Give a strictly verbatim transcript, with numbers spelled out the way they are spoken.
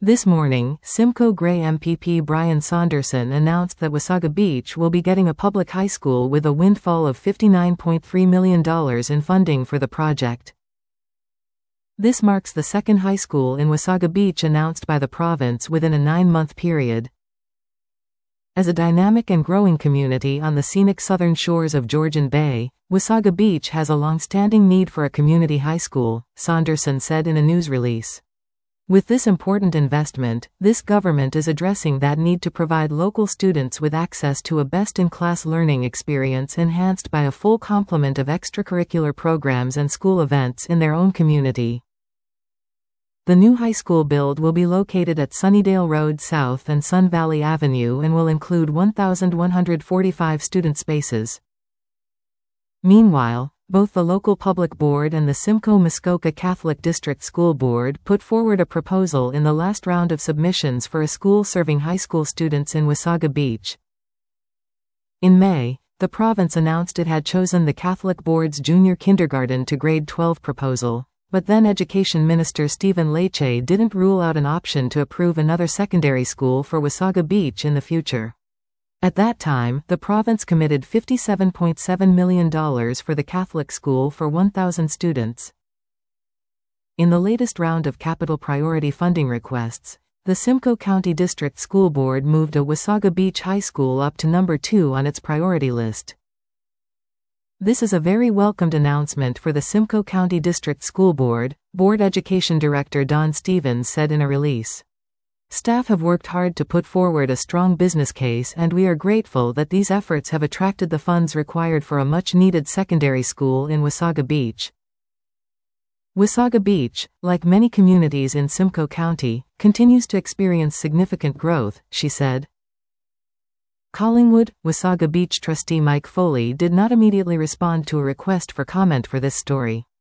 This morning, Simcoe Grey M P P Brian Saunderson announced that Wasaga Beach will be getting a public high school with a windfall of fifty-nine point three million dollars in funding for the project. This marks the second high school in Wasaga Beach announced by the province within a nine-month period. As a dynamic and growing community on the scenic southern shores of Georgian Bay, Wasaga Beach has a long-standing need for a community high school, Saunderson said in a news release. With this important investment, this government is addressing that need to provide local students with access to a best-in-class learning experience enhanced by a full complement of extracurricular programs and school events in their own community. The new high school build will be located at Sunnydale Road South and Sun Valley Avenue and will include one thousand one hundred forty-five student spaces. Meanwhile, both the local public board and the Simcoe-Muskoka Catholic District School Board put forward a proposal in the last round of submissions for a school serving high school students in Wasaga Beach. In May, the province announced it had chosen the Catholic Board's junior kindergarten to grade twelve proposal, but then Education Minister Stephen Lecce didn't rule out an option to approve another secondary school for Wasaga Beach in the future. At that time, the province committed fifty-seven point seven million dollars for the Catholic school for one thousand students. In the latest round of capital priority funding requests, the Simcoe County District School Board moved a Wasaga Beach High School up to number two on its priority list. This is a very welcomed announcement for the Simcoe County District School Board, Board Education Director Don Stevens said in a release. Staff have worked hard to put forward a strong business case, and we are grateful that these efforts have attracted the funds required for a much-needed secondary school in Wasaga Beach. Wasaga Beach, like many communities in Simcoe County, continues to experience significant growth, she said. Collingwood, Wasaga Beach trustee Mike Foley did not immediately respond to a request for comment for this story.